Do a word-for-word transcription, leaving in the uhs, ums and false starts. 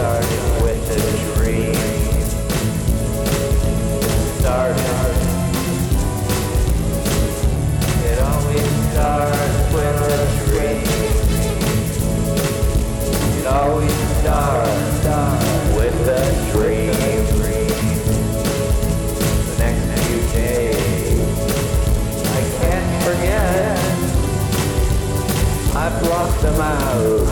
started with a dream. It started. It always starts with a dream. It always starts with a dream. The next few days, I can't forget. I blocked them out.